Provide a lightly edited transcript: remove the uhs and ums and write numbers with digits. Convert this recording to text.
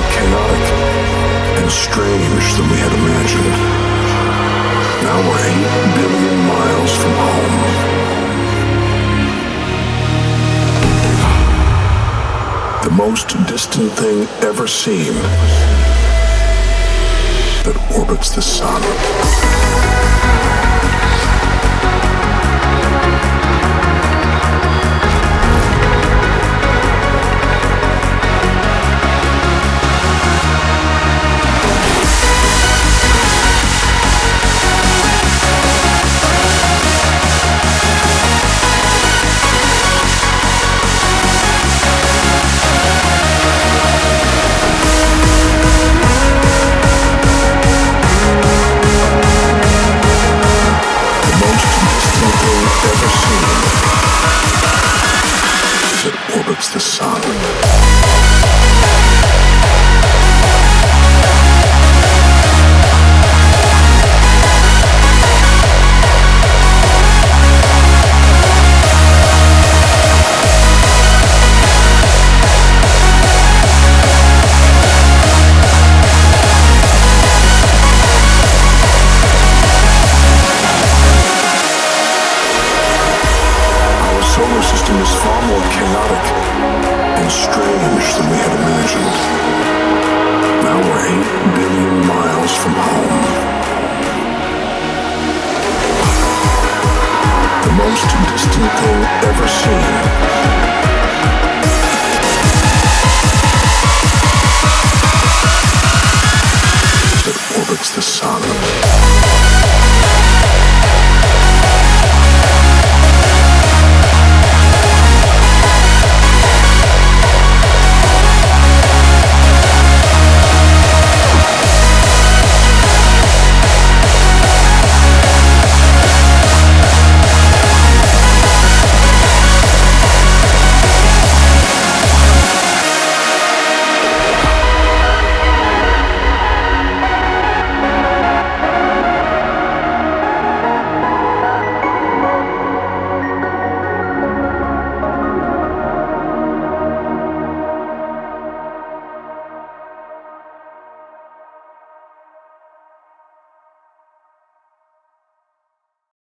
chaotic and strange than we had imagined. Now we're 8 billion miles from home. The most distant thing ever seen that orbits the sun. Orbits the sun. Our solar system is far more chaotic and strange than we had imagined. Now we're 8 billion miles from home. The most distant thing ever seen